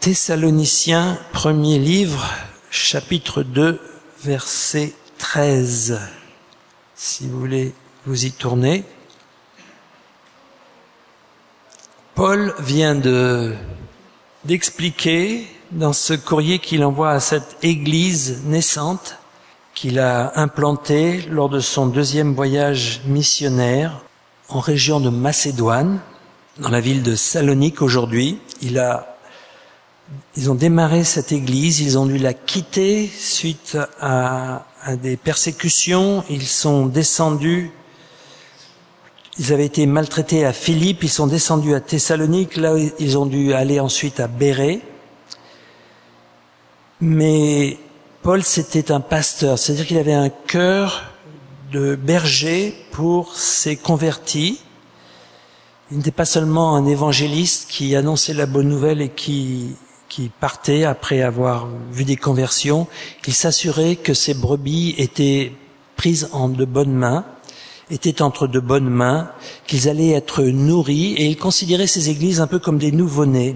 Thessaloniciens, premier livre, chapitre 2, verset 13. Si vous voulez vous y tourner. Paul vient d'expliquer dans ce courrier qu'il envoie à cette église naissante qu'il a implantée lors de son deuxième voyage missionnaire en région de Macédoine, dans la ville de Salonique aujourd'hui. Ils ont démarré cette église, ils ont dû la quitter suite à des persécutions. Ils sont descendus, ils avaient été maltraités à Philippe, ils sont descendus à Thessalonique, là ils ont dû aller ensuite à Bérée. Mais Paul, c'était un pasteur, c'est-à-dire qu'il avait un cœur de berger pour ses convertis. Il n'était pas seulement un évangéliste qui annonçait la bonne nouvelle et qui partait après avoir vu des conversions. Il s'assurait que ses brebis étaient prises en de bonnes mains, étaient entre de bonnes mains, qu'ils allaient être nourris, et il considérait ces églises un peu comme des nouveau-nés.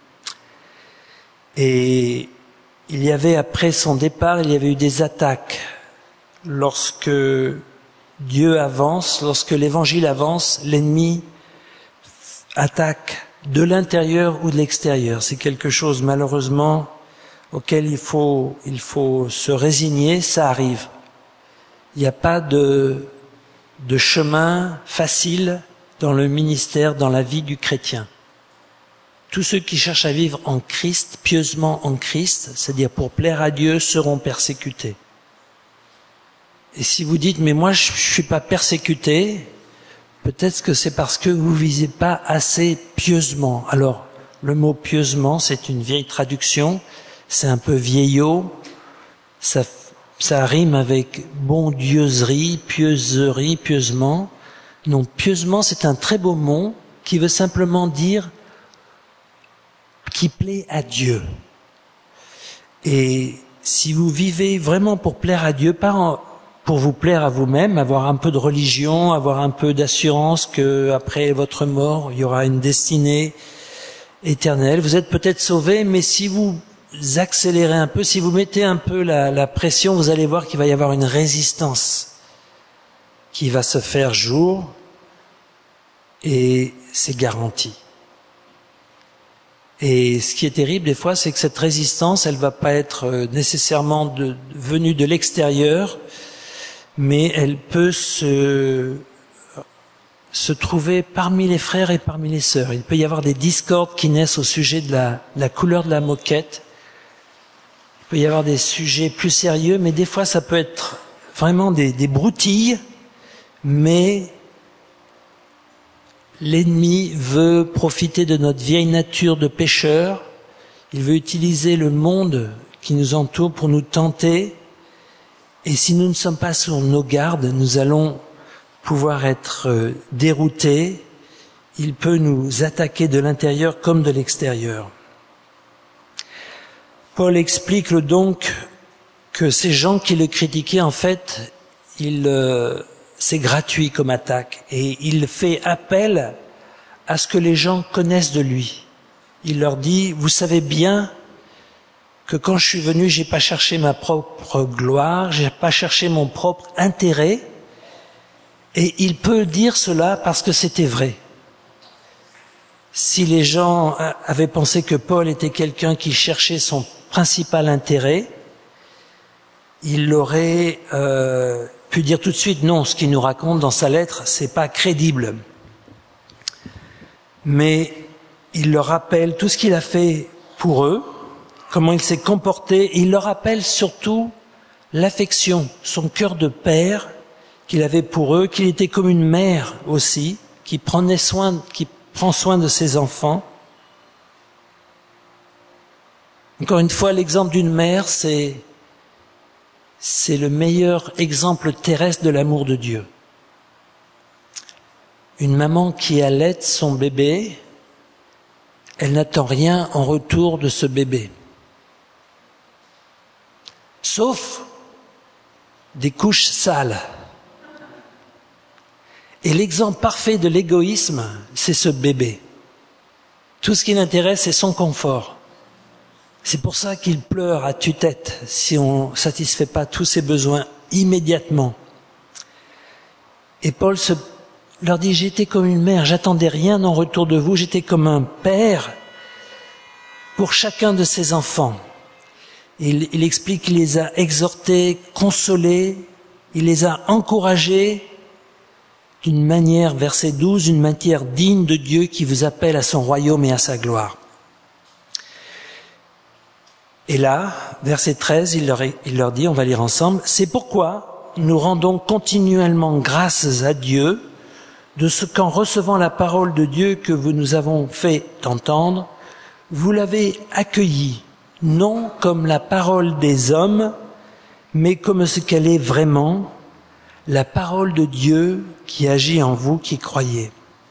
Et il y avait, après son départ, il y avait eu des attaques. Lorsque Dieu avance, lorsque l'évangile avance, l'ennemi attaque de l'intérieur ou de l'extérieur. C'est quelque chose, malheureusement, auquel il faut se résigner, ça arrive. Il n'y a pas de chemin facile dans le ministère, dans la vie du chrétien. Tous ceux qui cherchent à vivre en Christ, pieusement en Christ, c'est-à-dire pour plaire à Dieu, seront persécutés. Et si vous dites, mais moi je suis pas persécuté, peut-être que c'est parce que vous visez pas assez pieusement. Alors, le mot pieusement, c'est une vieille traduction, c'est un peu vieillot, ça rime avec bondieuserie, pieuserie, pieusement. Non, pieusement, c'est un très beau mot qui veut simplement dire qui plaît à Dieu. Et si vous vivez vraiment pour plaire à Dieu, pas pour vous plaire à vous-même, avoir un peu de religion, avoir un peu d'assurance que après votre mort, il y aura une destinée éternelle. Vous êtes peut-être sauvé, mais si vous accélérez un peu, si vous mettez un peu la pression, vous allez voir qu'il va y avoir une résistance qui va se faire jour, et c'est garanti. Et ce qui est terrible des fois, c'est que cette résistance, elle va pas être nécessairement venue de l'extérieur, mais elle peut se trouver parmi les frères et parmi les sœurs. Il peut y avoir des discordes qui naissent au sujet de la couleur de la moquette. Il peut y avoir des sujets plus sérieux, mais des fois ça peut être vraiment des broutilles, mais l'ennemi veut profiter de notre vieille nature de pécheur. Il veut utiliser le monde qui nous entoure pour nous tenter. Et si nous ne sommes pas sur nos gardes, nous allons pouvoir être déroutés. Il peut nous attaquer de l'intérieur comme de l'extérieur. Paul explique donc que ces gens qui le critiquaient, en fait, c'est gratuit comme attaque. Et il fait appel à ce que les gens connaissent de lui. Il leur dit, vous savez bien que quand je suis venu, j'ai pas cherché ma propre gloire, j'ai pas cherché mon propre intérêt. Et il peut dire cela parce que c'était vrai. Si les gens avaient pensé que Paul était quelqu'un qui cherchait son principal intérêt, il aurait pu dire tout de suite non, ce qu'il nous raconte dans sa lettre, c'est pas crédible. Mais il leur rappelle tout ce qu'il a fait pour eux, comment il s'est comporté, et il leur rappelle surtout l'affection, son cœur de père qu'il avait pour eux, qu'il était comme une mère aussi, qui prend soin de ses enfants. Encore une fois, l'exemple d'une mère, c'est le meilleur exemple terrestre de l'amour de Dieu. Une maman qui allaite son bébé, elle n'attend rien en retour de ce bébé. Sauf des couches sales. Et l'exemple parfait de l'égoïsme, c'est ce bébé. Tout ce qui l'intéresse, c'est son confort. C'est pour ça qu'il pleure à tue-tête si on ne satisfait pas tous ses besoins immédiatement. Et Paul leur dit, j'étais comme une mère, j'attendais rien en retour de vous, j'étais comme un père pour chacun de ses enfants. Il explique qu'il les a exhortés, consolés, il les a encouragés d'une manière, verset 12, une manière digne de Dieu qui vous appelle à son royaume et à sa gloire. Et là, verset 13, il leur dit, on va lire ensemble, c'est pourquoi nous rendons continuellement grâces à Dieu de ce qu'en recevant la parole de Dieu que vous nous avons fait entendre, vous l'avez accueillie, non comme la parole des hommes, mais comme ce qu'elle est vraiment, la parole de Dieu qui agit en vous qui croyez.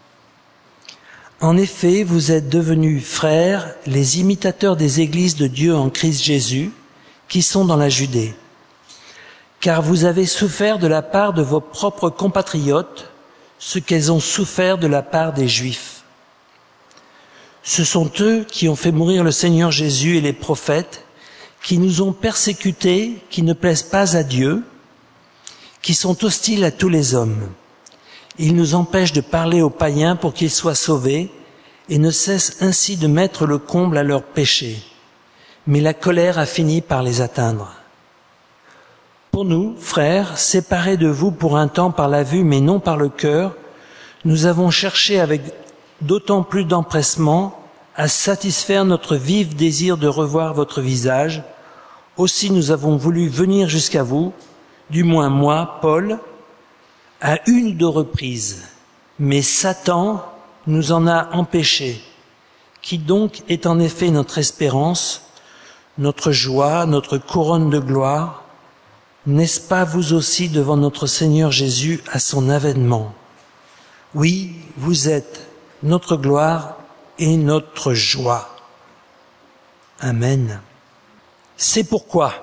En effet, vous êtes devenus frères, les imitateurs des églises de Dieu en Christ Jésus, qui sont dans la Judée. Car vous avez souffert de la part de vos propres compatriotes, ce qu'elles ont souffert de la part des Juifs. Ce sont eux qui ont fait mourir le Seigneur Jésus et les prophètes, qui nous ont persécutés, qui ne plaisent pas à Dieu, qui sont hostiles à tous les hommes. Ils nous empêchent de parler aux païens pour qu'ils soient sauvés et ne cessent ainsi de mettre le comble à leurs péchés. Mais la colère a fini par les atteindre. Pour nous, frères, séparés de vous pour un temps par la vue mais non par le cœur, nous avons cherché avec d'autant plus d'empressement à satisfaire notre vif désir de revoir votre visage. Aussi nous avons voulu venir jusqu'à vous, du moins moi, Paul, à une ou deux reprises, mais Satan nous en a empêchés, qui donc est en effet notre espérance, notre joie, notre couronne de gloire. N'est-ce pas vous aussi devant notre Seigneur Jésus à son avènement? Oui, vous êtes notre gloire et notre joie. Amen. C'est pourquoi,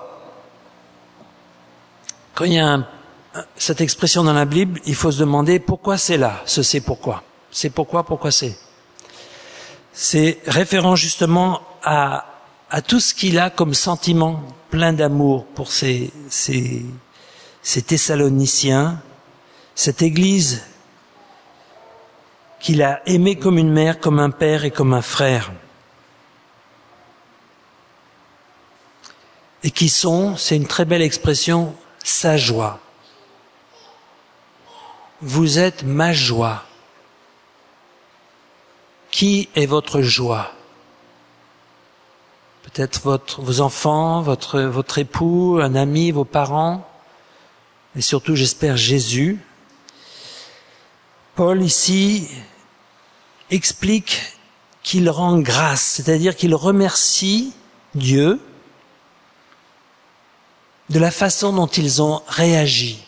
quand il y a cette expression dans la Bible, il faut se demander pourquoi c'est là, ce c'est pourquoi. C'est pourquoi c'est. C'est référent justement à tout ce qu'il a comme sentiment plein d'amour pour ces Thessaloniciens, cette Église qu'il a aimée comme une mère, comme un père et comme un frère. Et qui sont, c'est une très belle expression, sa joie. Vous êtes ma joie. Qui est votre joie? Peut-être vos enfants, votre époux, un ami, vos parents, et surtout, j'espère, Jésus. Paul, ici, explique qu'il rend grâce, c'est-à-dire qu'il remercie Dieu de la façon dont ils ont réagi.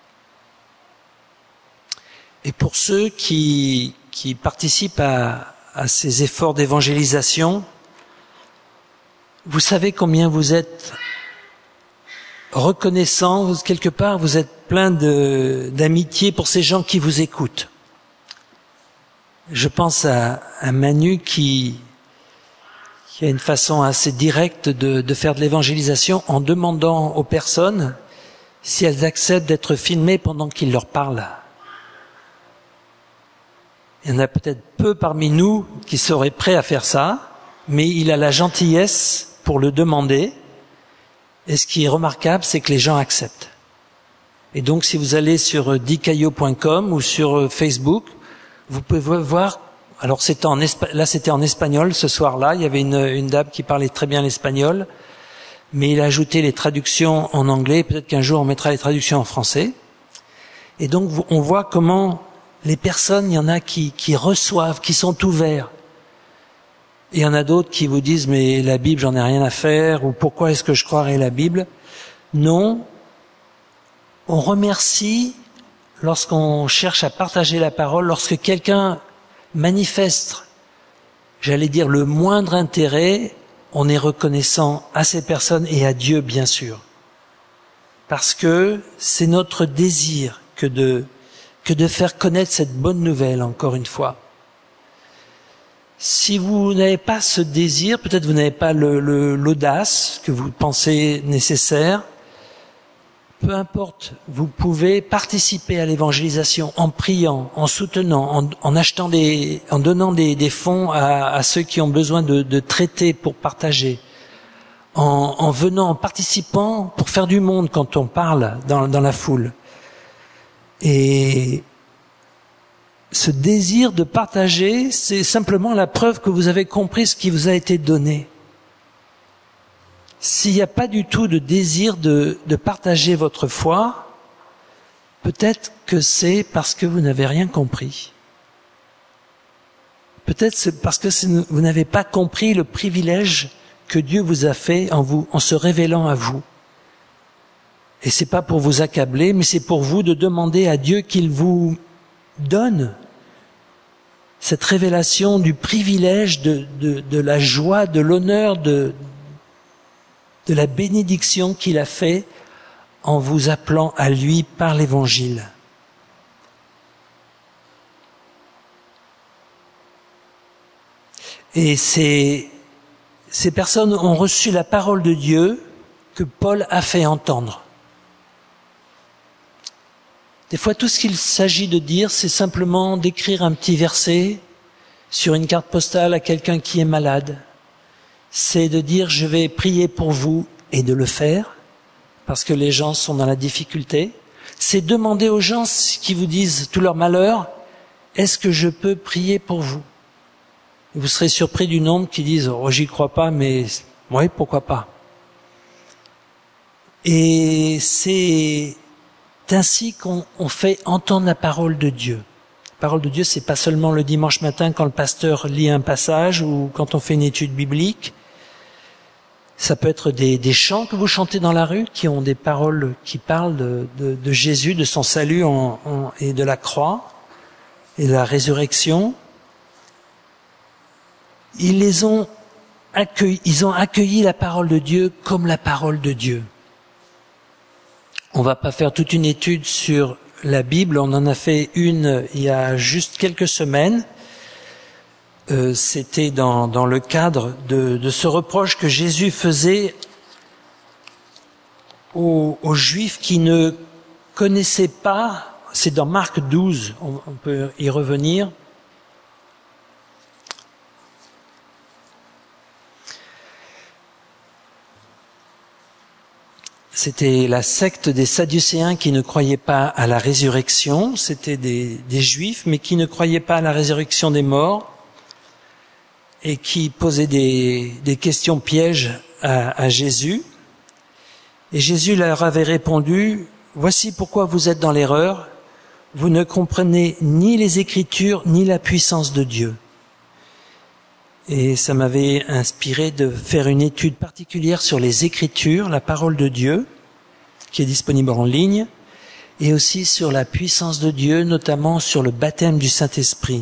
Et pour ceux qui participent à ces efforts d'évangélisation, vous savez combien vous êtes reconnaissant, quelque part vous êtes plein d'amitié pour ces gens qui vous écoutent. Je pense à Manu qui a une façon assez directe de faire de l'évangélisation en demandant aux personnes si elles acceptent d'être filmées pendant qu'il leur parle. Il y en a peut-être peu parmi nous qui seraient prêts à faire ça, mais il a la gentillesse pour le demander. Et ce qui est remarquable, c'est que les gens acceptent. Et donc, si vous allez sur dicayo.com ou sur Facebook, vous pouvez voir. Alors, c'était en espagnol ce soir-là. Il y avait une dame qui parlait très bien l'espagnol, mais il a ajouté les traductions en anglais. Peut-être qu'un jour on mettra les traductions en français. Et donc, on voit comment les personnes, il y en a qui reçoivent, qui sont ouverts. Et il y en a d'autres qui vous disent, mais la Bible, j'en ai rien à faire, ou pourquoi est-ce que je croirais la Bible? Non. On remercie lorsqu'on cherche à partager la parole, lorsque quelqu'un manifeste, j'allais dire, le moindre intérêt, on est reconnaissant à ces personnes et à Dieu, bien sûr. Parce que c'est notre désir que de faire connaître cette bonne nouvelle, encore une fois. Si vous n'avez pas ce désir, peut-être vous n'avez pas l'audace que vous pensez nécessaire, peu importe, vous pouvez participer à l'évangélisation en priant, en soutenant, en achetant en donnant des fonds à ceux qui ont besoin de traiter pour partager, en venant, en participant pour faire du monde quand on parle dans la foule. Et ce désir de partager, c'est simplement la preuve que vous avez compris ce qui vous a été donné. S'il n'y a pas du tout de désir de partager votre foi, peut-être que c'est parce que vous n'avez rien compris. Peut-être c'est parce que vous n'avez pas compris le privilège que Dieu vous a fait en se révélant à vous. Et c'est pas pour vous accabler, mais c'est pour vous de demander à Dieu qu'il vous donne cette révélation du privilège de la joie, de l'honneur, de la bénédiction qu'il a fait en vous appelant à lui par l'Évangile. Et ces personnes ont reçu la parole de Dieu que Paul a fait entendre. Des fois, tout ce qu'il s'agit de dire, c'est simplement d'écrire un petit verset sur une carte postale à quelqu'un qui est malade. C'est de dire « je vais prier pour vous » et de le faire, parce que les gens sont dans la difficulté. C'est demander aux gens qui vous disent tout leur malheur « est-ce que je peux prier pour vous ?» Et vous serez surpris du nombre qui disent « oh, j'y crois pas, mais oui, pourquoi pas ?» Et c'est ainsi qu'on fait entendre la parole de Dieu. La parole de Dieu, c'est pas seulement le dimanche matin quand le pasteur lit un passage ou quand on fait une étude biblique. Ça peut être des chants que vous chantez dans la rue qui ont des paroles qui parlent de Jésus, de son salut et de la croix et de la résurrection. Ils ont accueilli la parole de Dieu comme la parole de Dieu. On va pas faire toute une étude sur la Bible, on en a fait une il y a juste quelques semaines. C'était dans le cadre de ce reproche que Jésus faisait aux Juifs qui ne connaissaient pas, c'est dans Marc 12, on peut y revenir. C'était la secte des Sadducéens qui ne croyaient pas à la résurrection. C'était des Juifs, mais qui ne croyaient pas à la résurrection des morts et qui posaient des questions pièges à Jésus. Et Jésus leur avait répondu, « Voici pourquoi vous êtes dans l'erreur. Vous ne comprenez ni les Écritures, ni la puissance de Dieu. » Et ça m'avait inspiré de faire une étude particulière sur les Écritures, la parole de Dieu, qui est disponible en ligne, et aussi sur la puissance de Dieu, notamment sur le baptême du Saint-Esprit.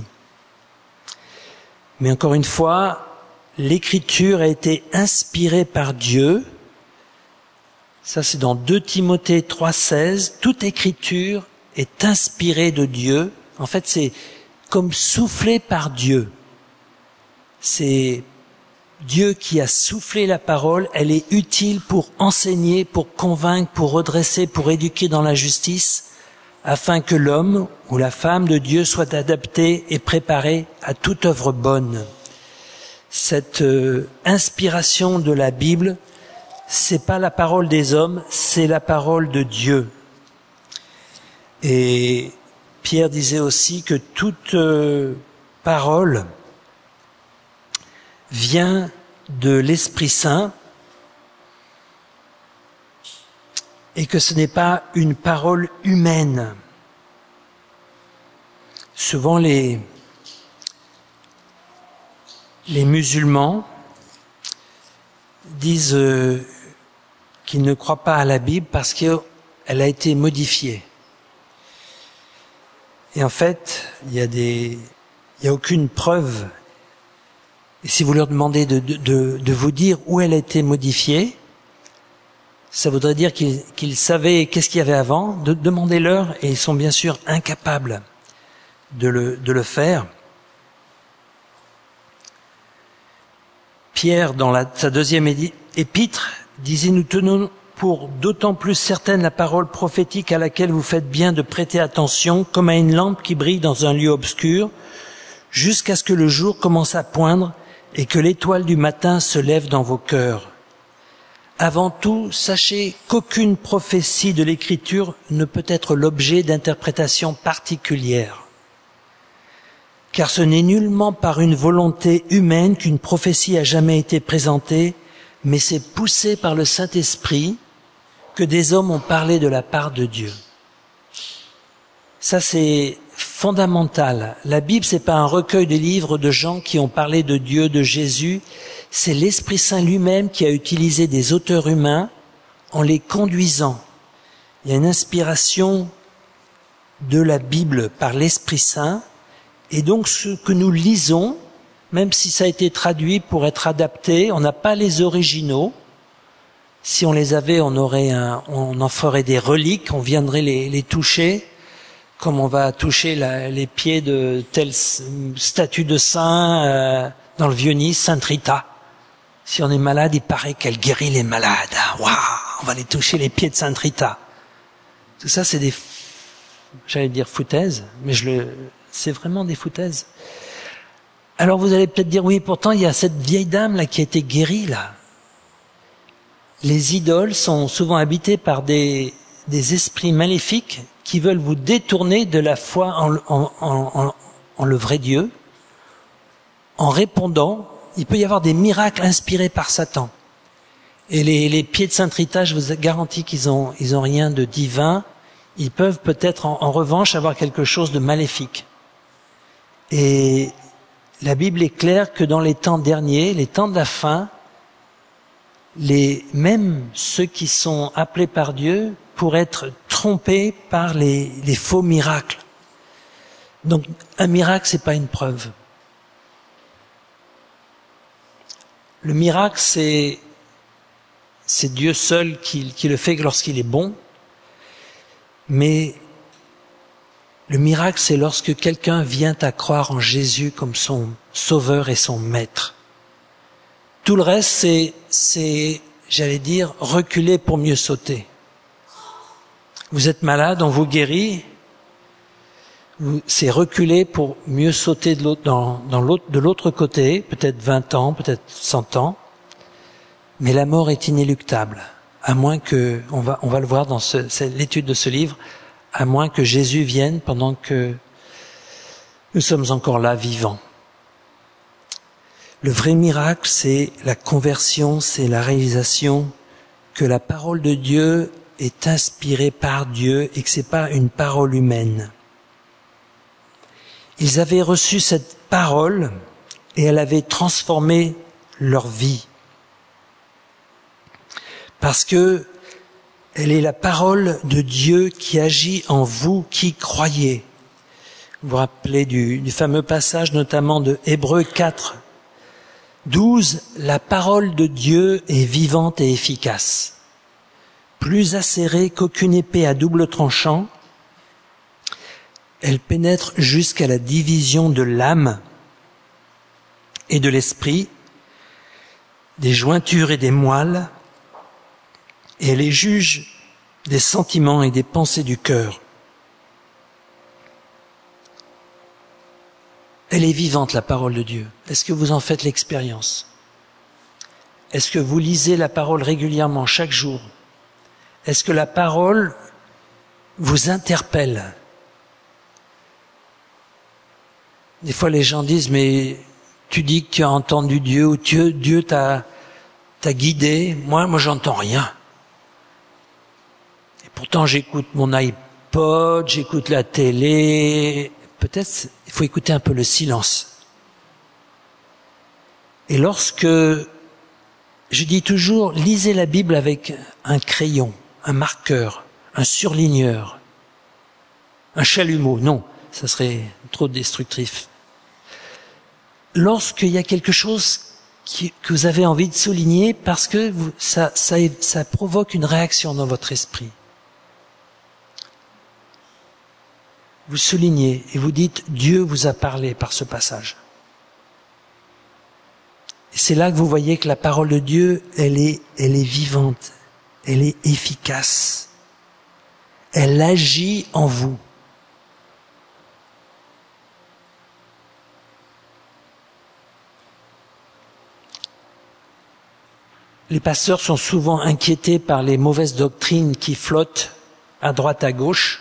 Mais encore une fois, l'Écriture a été inspirée par Dieu. Ça, c'est dans 2 Timothée 3,16. Toute Écriture est inspirée de Dieu. En fait, c'est comme soufflé par Dieu. C'est Dieu qui a soufflé la parole, elle est utile pour enseigner, pour convaincre, pour redresser, pour éduquer dans la justice, afin que l'homme ou la femme de Dieu soit adapté et préparé à toute œuvre bonne. Cette inspiration de la Bible, c'est pas la parole des hommes, c'est la parole de Dieu. Et Pierre disait aussi que toute parole vient de l'Esprit Saint et que ce n'est pas une parole humaine. Souvent les musulmans disent qu'ils ne croient pas à la Bible parce qu'elle a été modifiée. Et en fait, il y a aucune preuve. Et si vous leur demandez de vous dire où elle a été modifiée, ça voudrait dire qu'ils savaient qu'est-ce qu'il y avait avant. Demandez-leur, et ils sont bien sûr incapables de le faire. Pierre, dans sa deuxième épître, disait « Nous tenons pour d'autant plus certaine la parole prophétique à laquelle vous faites bien de prêter attention, comme à une lampe qui brille dans un lieu obscur, jusqu'à ce que le jour commence à poindre et que l'étoile du matin se lève dans vos cœurs. Avant tout, sachez qu'aucune prophétie de l'Écriture ne peut être l'objet d'interprétations particulières. Car ce n'est nullement par une volonté humaine qu'une prophétie a jamais été présentée, mais c'est poussé par le Saint-Esprit que des hommes ont parlé de la part de Dieu. » Ça, c'est fondamental. La Bible, c'est pas un recueil de livres de gens qui ont parlé de Dieu, de Jésus. C'est l'Esprit Saint lui-même qui a utilisé des auteurs humains en les conduisant. Il y a une inspiration de la Bible par l'Esprit Saint. Et donc, ce que nous lisons, même si ça a été traduit pour être adapté, on n'a pas les originaux. Si on les avait, on en ferait des reliques, on viendrait les toucher, comme on va toucher les pieds de telle statue de saint dans le Vieux-Nice, Sainte Rita. Si on est malade, il paraît qu'elle guérit les malades. Waouh, on va aller toucher les pieds de Sainte Rita. Tout ça, c'est j'allais dire foutaises, mais c'est vraiment des foutaises. Alors vous allez peut-être dire, oui, pourtant il y a cette vieille dame là qui a été guérie là. Les idoles sont souvent habitées par des esprits maléfiques qui veulent vous détourner de la foi en le vrai Dieu. En répondant, il peut y avoir des miracles inspirés par Satan. Et les pieds de Sainte Rita, je vous garantis qu'ils ont rien de divin. Ils peuvent peut-être en revanche avoir quelque chose de maléfique. Et la Bible est claire que dans les temps derniers, les temps de la fin, même ceux qui sont appelés par Dieu pourraient être trompés par les faux miracles. Donc un miracle, c'est pas une preuve. Le miracle, c'est Dieu seul qui le fait lorsqu'il est bon. Mais le miracle, c'est lorsque quelqu'un vient à croire en Jésus comme son sauveur et son maître. Tout le reste, c'est, j'allais dire, reculer pour mieux sauter. Vous êtes malade, on vous guérit. C'est reculer pour mieux sauter de l'autre côté, peut-être 20 ans, peut-être 100 ans. Mais la mort est inéluctable, à moins que, on va le voir dans l'étude de ce livre, à moins que Jésus vienne pendant que nous sommes encore là, vivants. Le vrai miracle, c'est la conversion, c'est la réalisation que la parole de Dieu est inspirée par Dieu et que c'est pas une parole humaine. Ils avaient reçu cette parole et elle avait transformé leur vie. Parce que elle est la parole de Dieu qui agit en vous qui croyez. Vous vous rappelez du fameux passage notamment de Hébreux 4, 12, la parole de Dieu est vivante et efficace, plus acérée qu'aucune épée à double tranchant. Elle pénètre jusqu'à la division de l'âme et de l'esprit, des jointures et des moelles, et elle est juge des sentiments et des pensées du cœur. Elle est vivante, la parole de Dieu. Est-ce que vous en faites l'expérience? Est-ce que vous lisez la parole régulièrement, chaque jour? Est-ce que la parole vous interpelle? Des fois, les gens disent, mais tu dis que tu as entendu Dieu, ou Dieu t'a guidé. Moi, j'entends rien. Et pourtant, j'écoute mon iPod, j'écoute la télé. Peut-être, il faut écouter un peu le silence. Et lorsque, je dis toujours, lisez la Bible avec un crayon, un marqueur, un surligneur, un chalumeau. Non, ça serait trop destructif. Lorsqu'il y a quelque chose que vous avez envie de souligner, parce que ça provoque une réaction dans votre esprit. Vous soulignez et vous dites, Dieu vous a parlé par ce passage. Et c'est là que vous voyez que la parole de Dieu, elle est vivante, elle est efficace. Elle agit en vous. Les pasteurs sont souvent inquiétés par les mauvaises doctrines qui flottent à droite à gauche.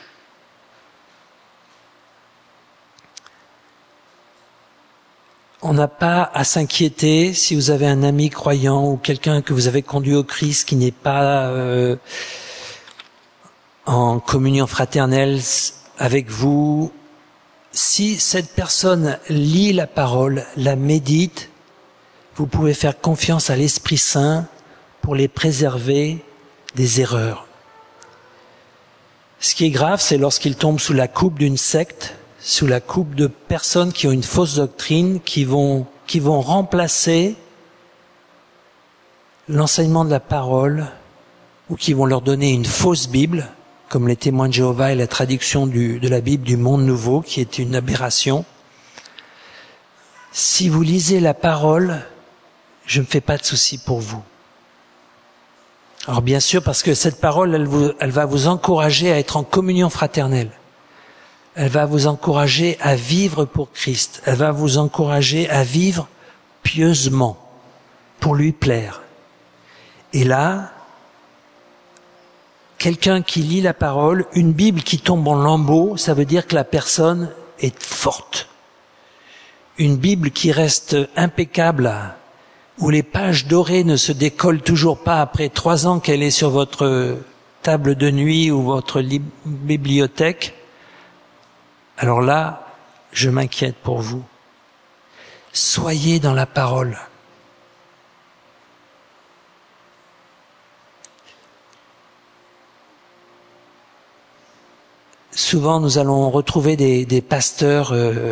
On n'a pas à s'inquiéter si vous avez un ami croyant ou quelqu'un que vous avez conduit au Christ qui n'est pas en communion fraternelle avec vous. Si cette personne lit la parole, la médite, vous pouvez faire confiance à l'Esprit Saint pour les préserver des erreurs. Ce qui est grave, c'est lorsqu'ils tombent sous la coupe d'une secte, sous la coupe de personnes qui ont une fausse doctrine, qui vont remplacer l'enseignement de la parole, ou qui vont leur donner une fausse Bible, comme les témoins de Jéhovah et la traduction de la Bible du Monde Nouveau, qui est une aberration. Si vous lisez la parole, je ne me fais pas de soucis pour vous. Alors bien sûr, parce que cette parole, elle va vous encourager à être en communion fraternelle. Elle va vous encourager à vivre pour Christ. Elle va vous encourager à vivre pieusement, pour lui plaire. Et là, quelqu'un qui lit la parole, une Bible qui tombe en lambeaux, ça veut dire que la personne est forte. Une Bible qui reste impeccable, où les pages dorées ne se décollent toujours pas après 3 ans qu'elle est sur votre table de nuit ou votre bibliothèque, alors là, je m'inquiète pour vous. Soyez dans la parole. Souvent, nous allons retrouver des pasteurs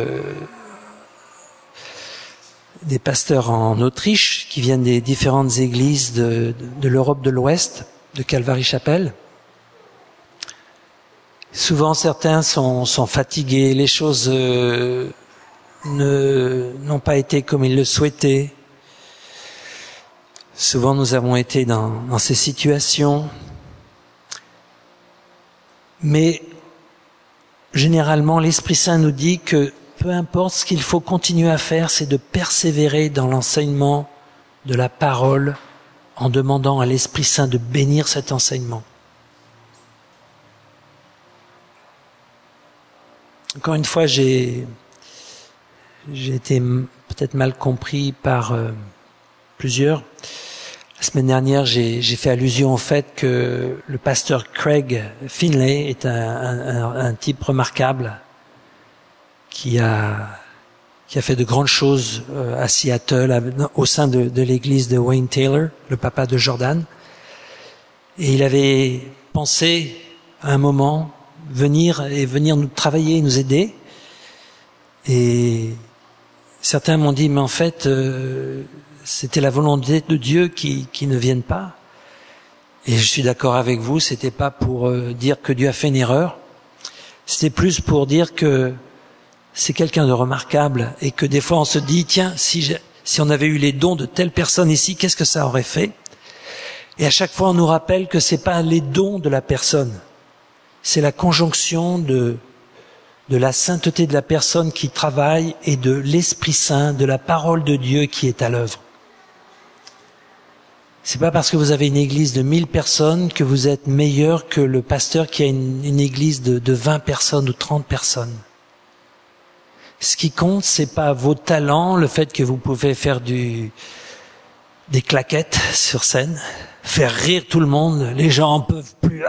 en Autriche qui viennent des différentes églises de l'Europe de l'Ouest, de Calvary Chapel. Souvent, certains sont fatigués, les choses n'ont pas été comme ils le souhaitaient. Souvent, nous avons été dans ces situations. Mais généralement, l'Esprit Saint nous dit que peu importe ce qu'il faut continuer à faire, c'est de persévérer dans l'enseignement de la parole en demandant à l'Esprit Saint de bénir cet enseignement. Encore une fois, j'ai été peut-être mal compris par plusieurs. La semaine dernière, j'ai fait allusion au fait que le pasteur Craig Finlay est un type remarquable qui a fait de grandes choses à Seattle, au sein de l'église de Wayne Taylor, le papa de Jordan. Et il avait pensé à un moment venir nous travailler, nous aider. Et certains m'ont dit, mais en fait, c'était la volonté de Dieu qui ne vienne pas. Et je suis d'accord avec vous, c'était pas pour dire que Dieu a fait une erreur. C'était plus pour dire que c'est quelqu'un de remarquable et que des fois on se dit, tiens, si on avait eu les dons de telle personne ici, qu'est-ce que ça aurait fait? Et à chaque fois on nous rappelle que c'est pas les dons de la personne, c'est la conjonction de la sainteté de la personne qui travaille et de l'Esprit Saint, de la parole de Dieu qui est à l'œuvre. C'est pas parce que vous avez une église de 1000 personnes que vous êtes meilleur que le pasteur qui a une église de 20 personnes ou 30 personnes. Ce qui compte, c'est pas vos talents, le fait que vous pouvez faire des claquettes sur scène, faire rire tout le monde, les gens en peuvent plus.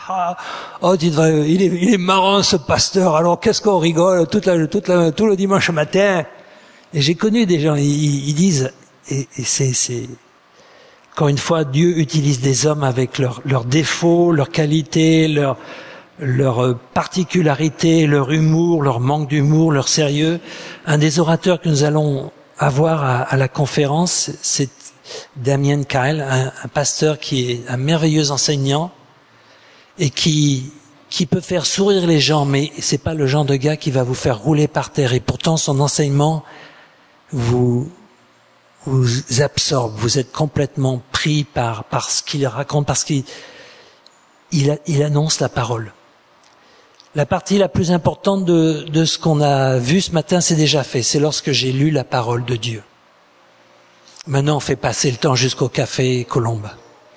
Il est marrant ce pasteur. Alors qu'est-ce qu'on rigole tout le dimanche matin. Et j'ai connu des gens, ils disent, et c'est encore une fois, Dieu utilise des hommes avec leurs défauts, leurs qualités, leur particularité, leur humour, leur manque d'humour, leur sérieux. Un des orateurs que nous allons avoir à la conférence, c'est Damien Kyle, un pasteur qui est un merveilleux enseignant et qui peut faire sourire les gens, mais c'est pas le genre de gars qui va vous faire rouler par terre. Et pourtant, son enseignement vous vous absorbe, vous êtes complètement pris par ce qu'il raconte, parce qu'il annonce la parole. La partie la plus importante de ce qu'on a vu ce matin, c'est déjà fait. C'est lorsque j'ai lu la parole de Dieu. Maintenant, on fait passer le temps jusqu'au café Colombe.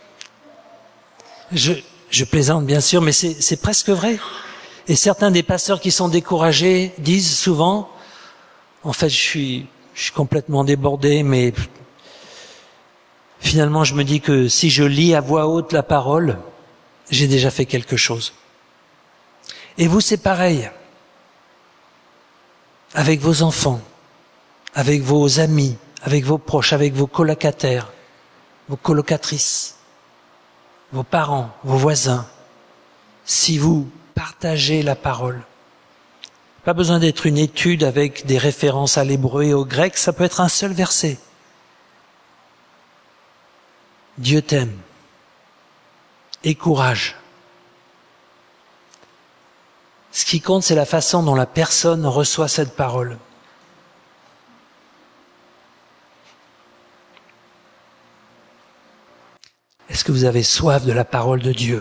Je plaisante bien sûr, mais c'est presque vrai. Et certains des pasteurs qui sont découragés disent souvent, en fait, je suis complètement débordé, mais finalement, je me dis que si je lis à voix haute la parole, j'ai déjà fait quelque chose. Et vous, c'est pareil. Avec vos enfants, avec vos amis, avec vos proches, avec vos colocataires, vos colocatrices, vos parents, vos voisins. Si vous partagez la parole, pas besoin d'être une étude avec des références à l'hébreu et au grec, ça peut être un seul verset. Dieu t'aime. Et courage. Ce qui compte, c'est la façon dont la personne reçoit cette parole. Est-ce que vous avez soif de la parole de Dieu?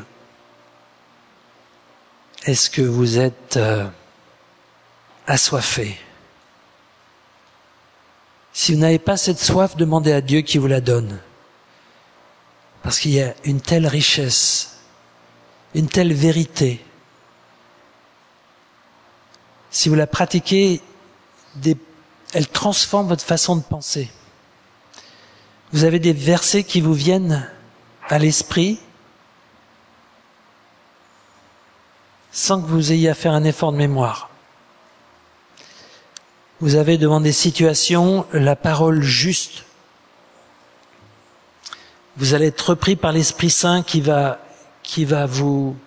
Est-ce que vous êtes assoiffé? Si vous n'avez pas cette soif, demandez à Dieu qui vous la donne. Parce qu'il y a une telle richesse, une telle vérité. Si vous la pratiquez, elle transforme votre façon de penser. Vous avez des versets qui vous viennent à l'esprit sans que vous ayez à faire un effort de mémoire. Vous avez devant des situations la parole juste. Vous allez être repris par l'Esprit Saint qui va vous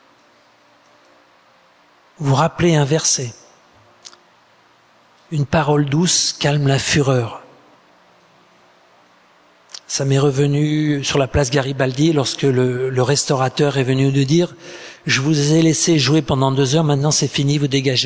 rappeler un verset. Une parole douce calme la fureur. Ça m'est revenu sur la place Garibaldi lorsque le restaurateur est venu nous dire « Je vous ai laissé jouer pendant 2 heures, maintenant c'est fini, vous dégagez. »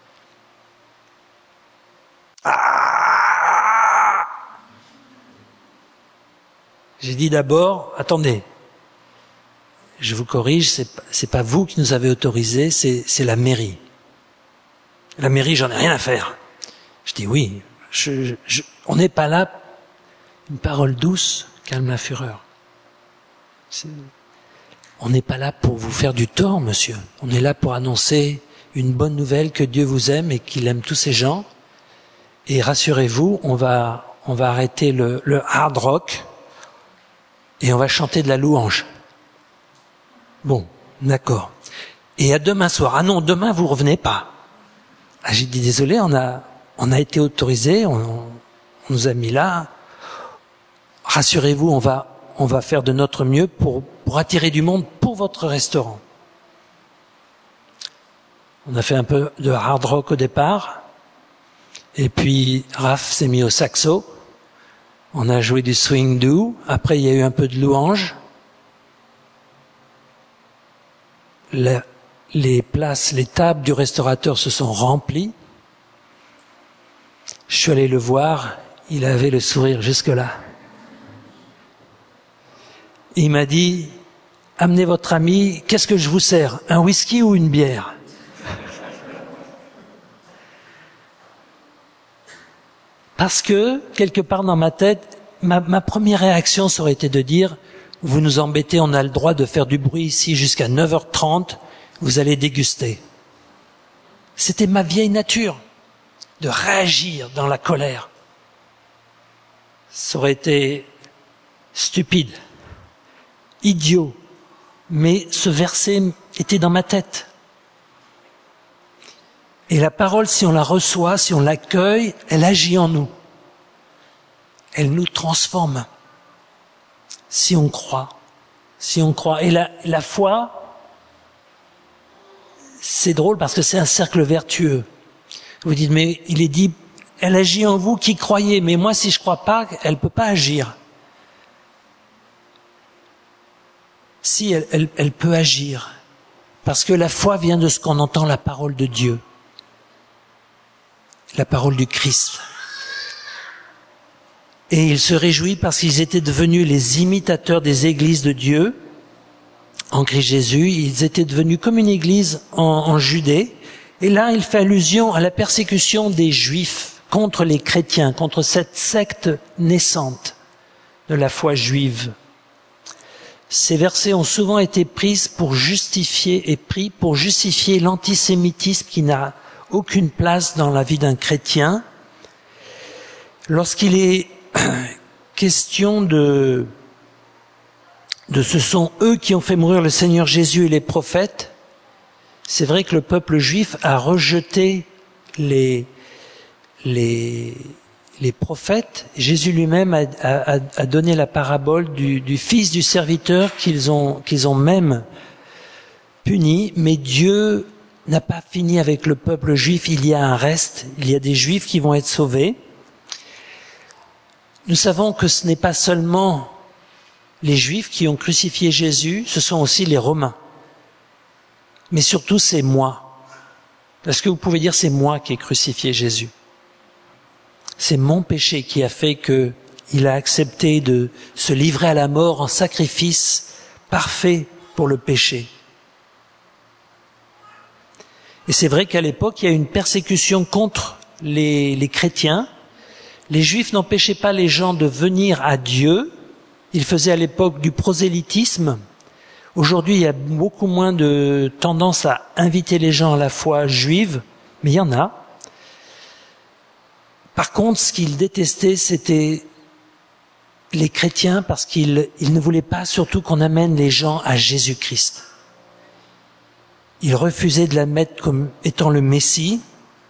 J'ai dit d'abord, attendez, je vous corrige, c'est pas vous qui nous avez autorisé, c'est la mairie. La mairie, j'en ai rien à faire. Je dis oui, on n'est pas là, une parole douce calme la fureur. On n'est pas là pour vous faire du tort, monsieur. On est là pour annoncer une bonne nouvelle, que Dieu vous aime et qu'il aime tous ces gens. Et rassurez-vous, on va arrêter le hard rock et on va chanter de la louange. Bon, d'accord. Et à demain soir. Ah non, demain vous revenez pas. Ah, j'ai dit désolé, on a été autorisé, on nous a mis là. Rassurez-vous, on va faire de notre mieux pour attirer du monde pour votre restaurant. On a fait un peu de hard rock au départ. Et puis Raph s'est mis au saxo. On a joué du swing doux. Après, il y a eu un peu de louange. Les places, les tables du restaurateur se sont remplies. Je suis allé le voir. Il avait le sourire jusque-là. Il m'a dit, amenez votre ami, qu'est-ce que je vous sers? Un whisky ou une bière? Parce que, quelque part dans ma tête, ma première réaction, ça aurait été de dire, vous nous embêtez, on a le droit de faire du bruit ici jusqu'à 9h30, vous allez déguster. C'était ma vieille nature, de réagir dans la colère. Ça aurait été stupide, idiot, mais ce verset était dans ma tête. Et la parole, si on la reçoit, si on l'accueille, elle agit en nous. Elle nous transforme. Si on croit. Si on croit. Et la foi, c'est drôle parce que c'est un cercle vertueux. Vous dites, mais il est dit, elle agit en vous qui croyez. Mais moi, si je crois pas, elle peut pas agir. Si, elle peut agir. Parce que la foi vient de ce qu'on entend la parole de Dieu. La parole du Christ. Et il se réjouit parce qu'ils étaient devenus les imitateurs des églises de Dieu en Christ Jésus. Ils étaient devenus comme une église en Judée. Et là, il fait allusion à la persécution des Juifs contre les chrétiens, contre cette secte naissante de la foi juive. Ces versets ont souvent été pris pour justifier l'antisémitisme qui n'a aucune place dans la vie d'un chrétien. Lorsqu'il est question de ce sont eux qui ont fait mourir le Seigneur Jésus et les prophètes, c'est vrai que le peuple juif a rejeté les prophètes. Jésus lui-même a donné la parabole du fils du serviteur qu'ils ont même puni, mais Dieu n'a pas fini avec le peuple juif, il y a un reste, il y a des juifs qui vont être sauvés. Nous savons que ce n'est pas seulement les Juifs qui ont crucifié Jésus, ce sont aussi les Romains. Mais surtout, c'est moi. Est-ce que vous pouvez dire, c'est moi qui ai crucifié Jésus? C'est mon péché qui a fait qu'il a accepté de se livrer à la mort en sacrifice parfait pour le péché. Et c'est vrai qu'à l'époque, il y a eu une persécution contre les chrétiens. Les Juifs n'empêchaient pas les gens de venir à Dieu. Ils faisaient à l'époque du prosélytisme. Aujourd'hui, il y a beaucoup moins de tendance à inviter les gens à la foi juive, mais il y en a. Par contre, ce qu'ils détestaient, c'était les chrétiens parce qu'ils ne voulaient pas surtout qu'on amène les gens à Jésus-Christ. Ils refusaient de l'admettre comme étant le Messie.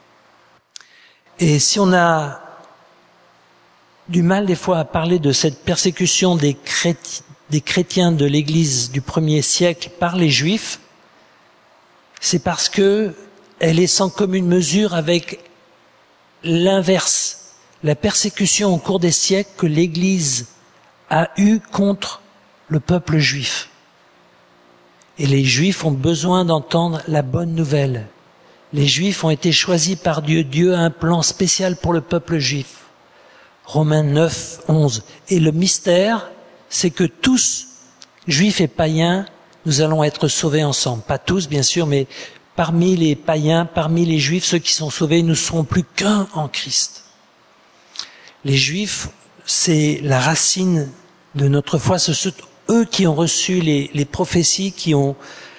Et si on a du mal des fois à parler de cette persécution des chrétiens de l'Église du 1er siècle par les Juifs, c'est parce que elle est sans commune mesure avec l'inverse, la persécution au cours des siècles que l'Église a eue contre le peuple juif. Et les Juifs ont besoin d'entendre la bonne nouvelle. Les Juifs ont été choisis par Dieu. Dieu a un plan spécial pour le peuple juif. Romains 9, 11. Et le mystère, c'est que tous, Juifs et païens, nous allons être sauvés ensemble. Pas tous, bien sûr, mais parmi les païens, parmi les Juifs, ceux qui sont sauvés, nous ne serons plus qu'un en Christ. Les Juifs, c'est la racine de notre foi. Ce sont eux qui ont reçu les prophéties, qui ont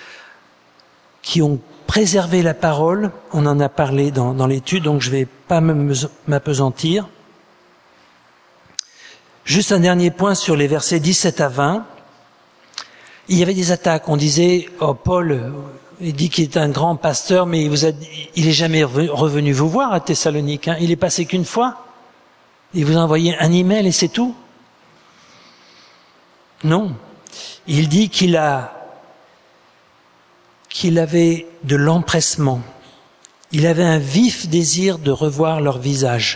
préservé la parole. On en a parlé dans l'étude, donc je ne vais pas m'appesantir. Juste un dernier point sur les versets 17 à 20. Il y avait des attaques. On disait, Paul, il dit qu'il est un grand pasteur, mais il est jamais revenu vous voir à Thessalonique. Il est passé qu'une fois. Il vous a envoyé un email et c'est tout. Non. Il dit qu'il avait de l'empressement. Il avait un vif désir de revoir leur visage.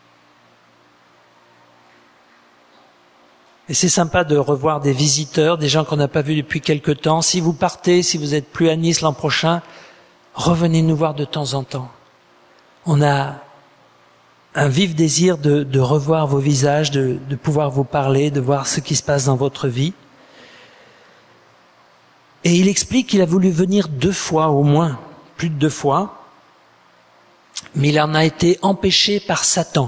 Et c'est sympa de revoir des visiteurs, des gens qu'on n'a pas vus depuis quelque temps. Si vous partez, si vous n'êtes plus à Nice l'an prochain, revenez nous voir de temps en temps. On a un vif désir de revoir vos visages, de pouvoir vous parler, de voir ce qui se passe dans votre vie. Et il explique qu'il a voulu venir 2 fois au moins, plus de 2 fois, mais il en a été empêché par Satan.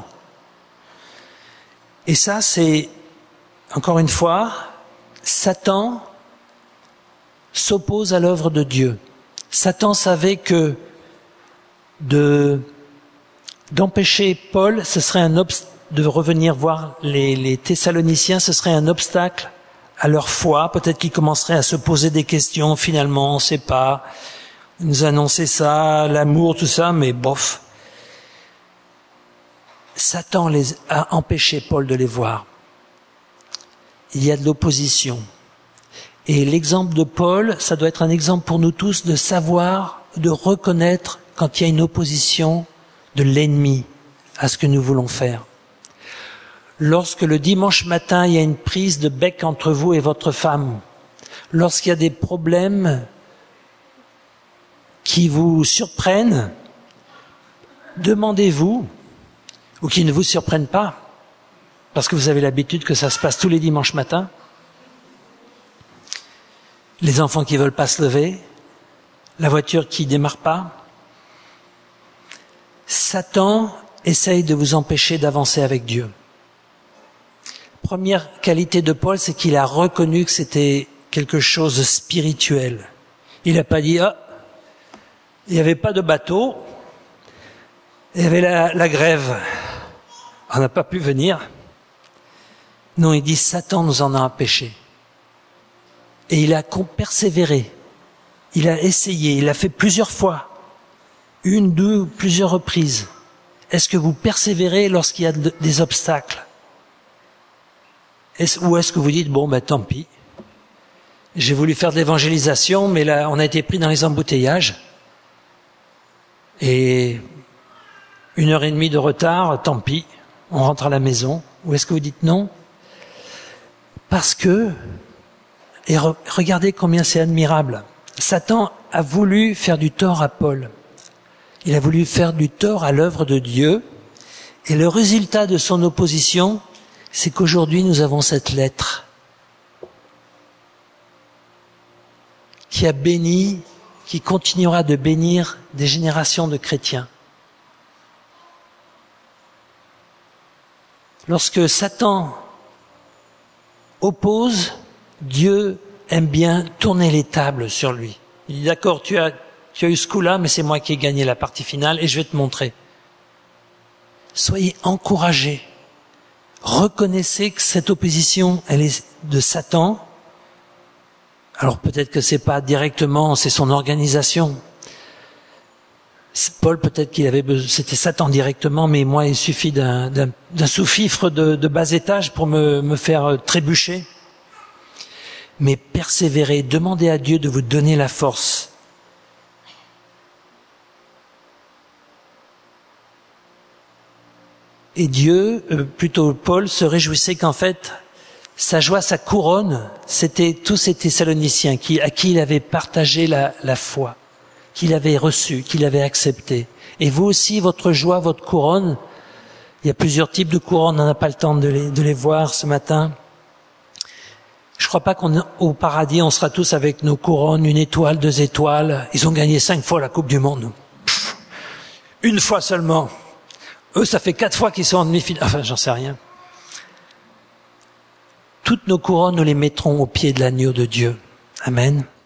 Et ça, c'est, encore une fois, Satan s'oppose à l'œuvre de Dieu. Satan savait que d'empêcher Paul, ce serait de revenir voir les Thessaloniciens, ce serait un obstacle à leur foi. Peut-être qu'ils commenceraient à se poser des questions. Finalement, on ne sait pas. Ils nous annonçaient ça, l'amour, tout ça, mais bof. Satan a empêché Paul de les voir. Il y a de l'opposition. Et l'exemple de Paul, ça doit être un exemple pour nous tous de savoir, de reconnaître quand il y a une opposition de l'ennemi à ce que nous voulons faire. Lorsque le dimanche matin, il y a une prise de bec entre vous et votre femme, lorsqu'il y a des problèmes qui vous surprennent, demandez-vous, ou qui ne vous surprennent pas, parce que vous avez l'habitude que ça se passe tous les dimanches matins. Les enfants qui veulent pas se lever, la voiture qui démarre pas. Satan essaye de vous empêcher d'avancer avec Dieu. Première qualité de Paul, c'est qu'il a reconnu que c'était quelque chose de spirituel. Il n'a pas dit, il n'y avait pas de bateau, il y avait la grève, on n'a pas pu venir. Non, il dit, Satan nous en a empêchés. Et il a persévéré, il a essayé, il l'a fait plusieurs fois, 1, 2, plusieurs reprises. Est-ce que vous persévérez lorsqu'il y a des obstacles? Ou est-ce que vous dites, tant pis, j'ai voulu faire de l'évangélisation, mais là, on a été pris dans les embouteillages, et 1h30 de retard, tant pis, on rentre à la maison. Ou est-ce que vous dites non? Parce que, et regardez combien c'est admirable, Satan a voulu faire du tort à Paul. Il a voulu faire du tort à l'œuvre de Dieu, et le résultat de son opposition, c'est qu'aujourd'hui nous avons cette lettre qui a béni, qui continuera de bénir des générations de chrétiens. Lorsque Satan oppose, Dieu aime bien tourner les tables sur lui. Il dit, d'accord, tu as eu ce coup-là, mais c'est moi qui ai gagné la partie finale et je vais te montrer. Soyez encouragés. Reconnaissez que cette opposition, elle est de Satan. Alors peut-être que c'est pas directement, c'est son organisation. Paul, peut-être c'était Satan directement, mais moi, il suffit d'un sous-fifre de bas étage pour me faire trébucher. Mais persévérez, demandez à Dieu de vous donner la force. Et Dieu, plutôt Paul, se réjouissait qu'en fait, sa joie, sa couronne, c'était tous ces Thessaloniciens à qui il avait partagé la foi, qu'il avait reçue, qu'il avait acceptée. Et vous aussi, votre joie, votre couronne, il y a plusieurs types de couronnes, on n'a pas le temps de les voir ce matin. Je crois pas qu'au paradis, on sera tous avec nos couronnes, 1 étoile, 2 étoiles. Ils ont gagné 5 fois la Coupe du Monde. Une fois seulement. Eux, ça fait 4 fois qu'ils sont en demi-finale. Enfin, j'en sais rien. Toutes nos couronnes, nous les mettrons au pied de l'agneau de Dieu. Amen.